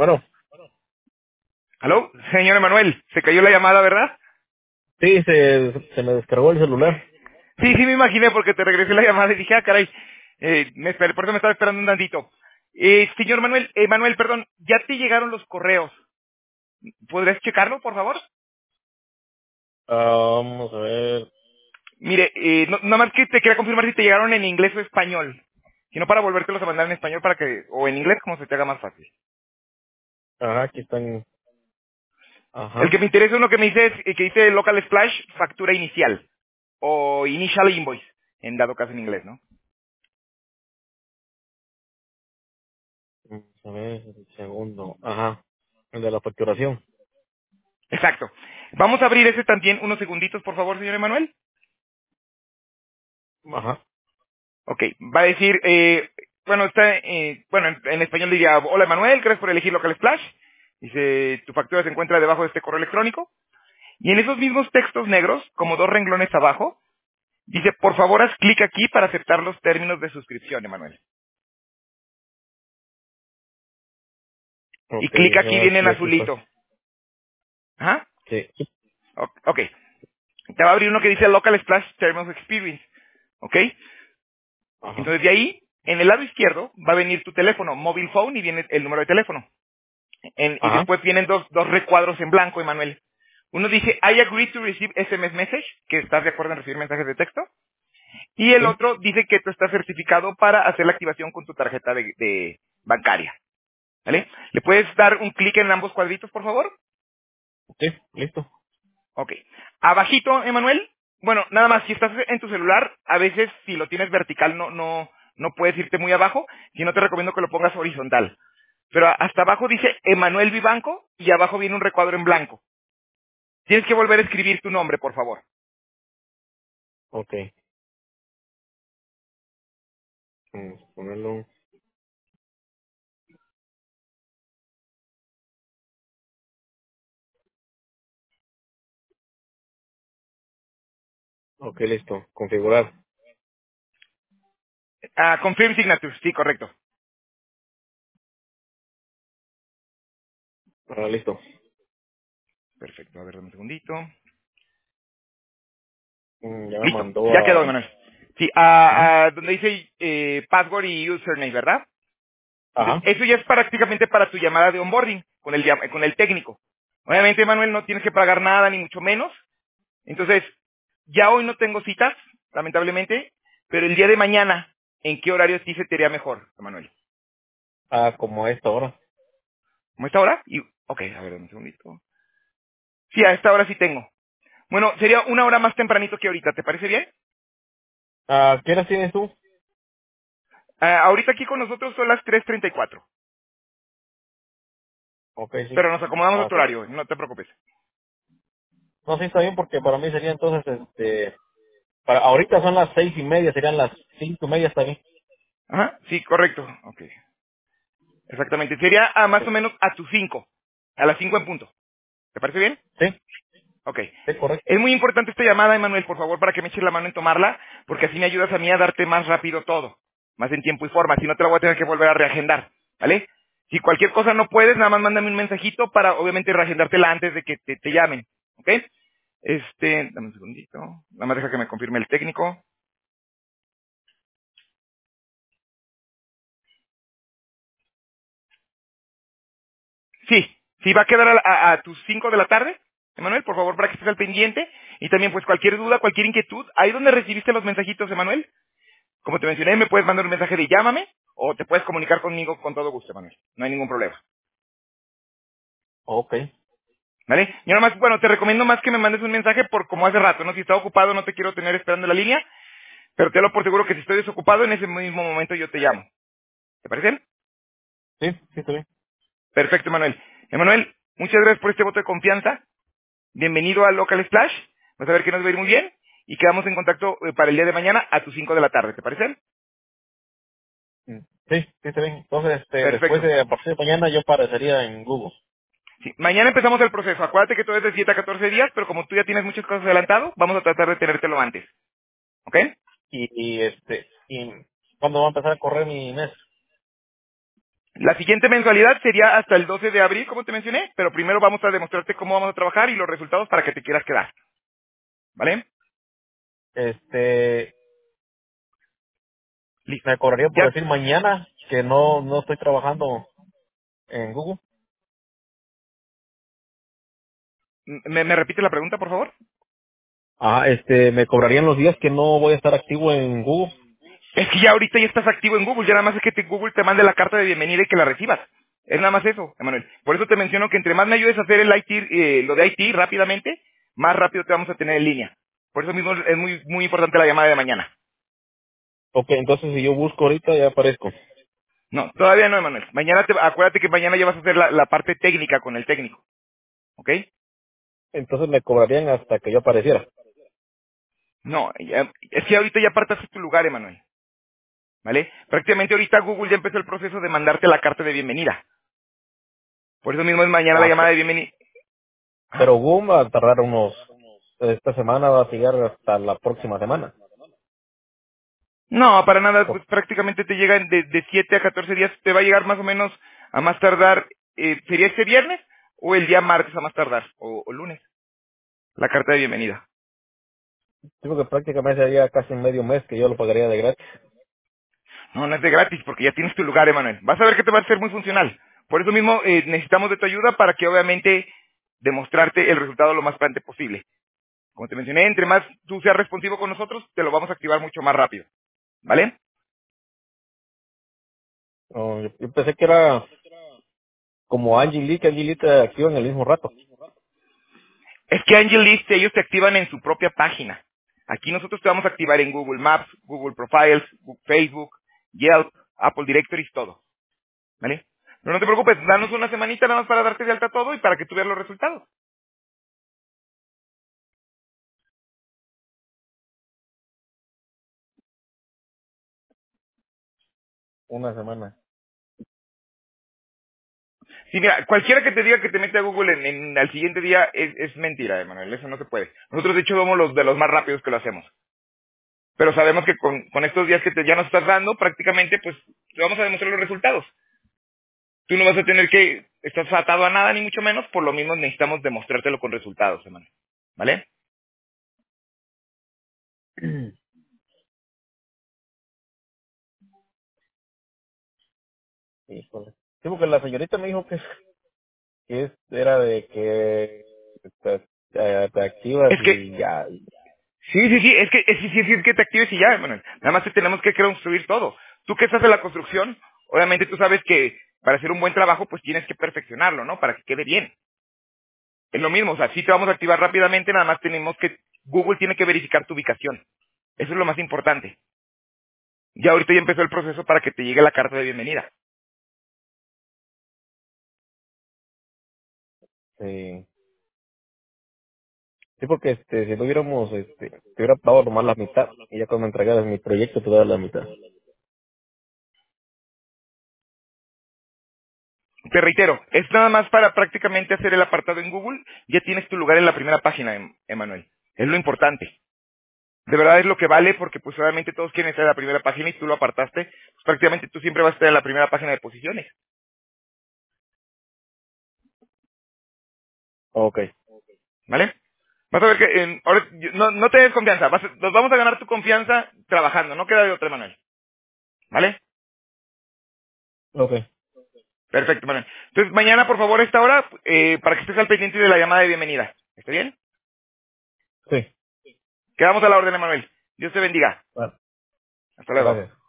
Bueno, ¿Aló? Señor Emanuel, se cayó la llamada, ¿verdad? sí, se me descargó el celular. Sí, sí me imaginé porque te regresé la llamada y dije, ah, caray, me esperé, por eso me estaba esperando un tantito. Señor Manuel, Manuel, perdón, ya te llegaron los correos. ¿Podrías checarlo, por favor? Vamos a ver. Mire, nada más que te quería confirmar si te llegaron en inglés o español. Si no, para volvértelos a mandar en español para que, o en inglés, como se te haga más fácil. Ajá, aquí están. El que Ajá. me interesa es uno que me dice, que dice Local Splash, factura inicial. O Initial Invoice, en dado caso en inglés, ¿no? Vamos a ver, el segundo. Ajá. El de la facturación. Exacto. Vamos a abrir ese también unos segunditos, por favor, señor Emanuel. Ajá. Ok, va a decir, bueno, está, bueno, en español diría, hola Emanuel, gracias por elegir Local Splash. Dice, tu factura se encuentra debajo de este correo electrónico. Y en esos mismos textos negros, como dos renglones abajo, dice, por favor, haz clic aquí para aceptar los términos de suscripción, Emanuel. Y Ok, clic aquí ahora viene en sí, aquí está. azulito. Ajá. Sí. Ok. Te va a abrir uno que dice Local Splash Terms of Experience. ¿Ok? Ajá. Entonces de ahí, en el lado izquierdo, va a venir tu teléfono, mobile phone, y viene el número de teléfono. Y Ajá. después vienen dos recuadros en blanco, Emanuel. Uno dice, I agree to receive SMS message, que estás de acuerdo en recibir mensajes de texto. Y el Sí. otro dice que tú estás certificado para hacer la activación con tu tarjeta de bancaria. ¿Vale? ¿Le puedes dar un clic en ambos cuadritos, por favor? Sí, listo. Ok. Abajito, Emanuel. Bueno, nada más, si estás en tu celular, a veces si lo tienes vertical no puedes irte muy abajo, si no te recomiendo que lo pongas horizontal. Pero hasta abajo dice Emanuel Vivanco y abajo viene un recuadro en blanco. Tienes que volver a escribir tu nombre, por favor. Ok. Vamos a ponerlo. Ok, listo. Configurar. Ah, confirm signature, sí, correcto. Ahora listo. Perfecto, a ver, dame un segundito. Ya me Listo, mandó ya quedó, a... Emanuel. Sí, Ujú. donde dice password y username, ¿verdad? Entonces, Ajá. eso ya es prácticamente para tu llamada de onboarding con el técnico. Obviamente, Manuel, no tienes que pagar nada, ni mucho menos. Entonces, ya hoy no tengo citas, lamentablemente, pero el día de mañana, ¿en qué horario a ti se te iría mejor, Manuel? Como a esta hora. ¿Cómo esta hora? Ok, a ver, un segundito. Sí, a esta hora sí tengo. Bueno, sería una hora más tempranito que ahorita, ¿te parece bien? ¿Qué horas tienes tú? Ahorita aquí con nosotros son las 3:34, Ok, sí. pero nos acomodamos a tu Sí. horario, no te preocupes. No, sí está bien porque para mí sería entonces, para ahorita son las 6:30, serían las 5:30, está bien. Ajá, sí, correcto. Ok, exactamente. Sería más Sí, o menos a tus 5, a las 5 en punto. ¿Te parece bien? sí, Ok. sí, correcto. Es muy importante esta llamada, Emanuel, por favor, para que me eches la mano en tomarla, porque así me ayudas a mí a darte más rápido todo, más en tiempo y forma, si no te la voy a tener que volver a reagendar, ¿vale? Si cualquier cosa no puedes, nada más mándame un mensajito para, obviamente, reagendártela antes de que te llamen, ¿ok? Dame un segundito, nada más deja que me confirme el técnico. Sí, sí, va a quedar a tus 5 de la tarde, Emanuel, por favor, para que estés al pendiente, y también, pues, cualquier duda, cualquier inquietud, ahí donde recibiste los mensajitos, Emanuel. Como te mencioné, me puedes mandar un mensaje de llámame o te puedes comunicar conmigo con todo gusto, Manuel. No hay ningún problema. Ok, ¿Vale? Yo nada más, bueno, te recomiendo más que me mandes un mensaje por como hace rato, ¿no? Si estás ocupado no te quiero tener esperando en la línea, pero te lo por seguro que si estoy desocupado en ese mismo momento yo te llamo. ¿Te parece bien? sí, sí, está bien. Perfecto, Manuel. Emanuel, muchas gracias por este voto de confianza. Bienvenido a Local Splash. Vas a ver que nos va a ir muy bien y quedamos en contacto para el día de mañana a tus 5 de la tarde. ¿Te parece? Sí, sí, está bien. Entonces, después Perfecto. de a partir de mañana yo aparecería en Google. Sí, mañana empezamos el proceso. Acuérdate que todo es de 7 a 14 días, pero como tú ya tienes muchas cosas adelantado, vamos a tratar de tenértelo antes. ¿Ok? Y ¿cuándo va a empezar a correr mi mes? La siguiente mensualidad sería hasta el 12 de abril, como te mencioné, pero primero vamos a demostrarte cómo vamos a trabajar y los resultados para que te quieras quedar, ¿vale? Este, Listo. me cobraría por Ya, decir mañana que no estoy trabajando en Google. ¿me repite la pregunta, por favor? Me cobrarían los días que no voy a estar activo en Google. Es que ya ahorita ya estás activo en Google, ya nada más es que Google te mande la carta de bienvenida y que la recibas. Es nada más eso, Emanuel. Por eso te menciono que entre más me ayudes a hacer el IT, lo de IT rápidamente, más rápido te vamos a tener en línea. Por eso mismo es muy, muy importante la llamada de mañana. Ok, entonces si yo busco ahorita ya aparezco. No, todavía no, Emanuel. Mañana acuérdate que mañana ya vas a hacer la parte técnica con el técnico, ¿ok? Entonces me cobrarían hasta que yo apareciera. No, es que ahorita ya apartaste tu lugar, Emanuel, ¿vale? Prácticamente ahorita Google ya empezó el proceso de mandarte la carta de bienvenida. Por eso mismo es mañana la Ah, llamada de bienvenida. pero Ajá. Google va a tardar esta semana va a llegar hasta la próxima semana. No, para nada, O- pues prácticamente te llegan de 7 a 14 días, te va a llegar más o menos a más tardar, ¿sería este viernes o el día martes a más tardar, o lunes, la carta de bienvenida? Digo que prácticamente sería casi medio mes que yo lo pagaría de gratis. No, no es de gratis porque ya tienes tu lugar, Emanuel. Vas a ver que te va a ser muy funcional. Por eso mismo necesitamos de tu ayuda para que obviamente demostrarte el resultado lo más pronto posible. Como te mencioné, entre más tú seas responsivo con nosotros, te lo vamos a activar mucho más rápido. ¿Vale? Yo pensé que era como Angie Lee, que Angie Lee te activa en el mismo rato. Es que AngelList ellos te activan en su propia página. Aquí nosotros te vamos a activar en Google Maps, Google Profiles, Facebook, Yelp, Apple Directories, todo. ¿Vale? Pero no te preocupes, danos una semanita nada más para darte de alta todo y para que tú veas los resultados. Una semana. Sí, mira, cualquiera que te diga que te mete a Google al siguiente día es mentira, Emanuel. Eso no se puede. Nosotros, de hecho, somos los de los más rápidos que lo hacemos. Pero sabemos que con estos días que ya nos estás dando, prácticamente, pues, te vamos a demostrar los resultados. Tú no vas a tener que estar atado a nada, ni mucho menos, por lo mismo necesitamos demostrártelo con resultados, Emanuel. ¿Vale? Híjole. Sí, porque la señorita me dijo era de que te activas Es que, y ya. sí, es que te actives y ya, Emanuel. Nada más te tenemos que construir todo. Tú que estás en la construcción, obviamente tú sabes que para hacer un buen trabajo, pues tienes que perfeccionarlo, ¿no? Para que quede bien. Es lo mismo, o sea, sí te vamos a activar rápidamente, nada más tenemos que, Google tiene que verificar tu ubicación. Eso es lo más importante. Ya ahorita ya empezó el proceso para que te llegue la carta de bienvenida. Sí, sí porque si no hubiéramos, te hubiera pagado nomás la mitad. Y ya cuando entregaras mi proyecto te das la mitad. Te reitero, es nada más para prácticamente hacer el apartado en Google, ya tienes tu lugar en la primera página, Emanuel. Es lo importante. De verdad es lo que vale porque pues obviamente todos quieren estar en la primera página y tú lo apartaste, pues prácticamente tú siempre vas a estar en la primera página de posiciones, Ok, ¿vale? Vas a ver que ahora no te des confianza, nos vamos a ganar tu confianza trabajando, no queda de otra, Emanuel, ¿vale? ok, Perfecto, Emanuel. Entonces mañana por favor a esta hora, para que estés al pendiente de la llamada de bienvenida. ¿Está bien? sí, Quedamos a la orden, Emanuel. Dios te bendiga. bueno, Hasta luego. gracias.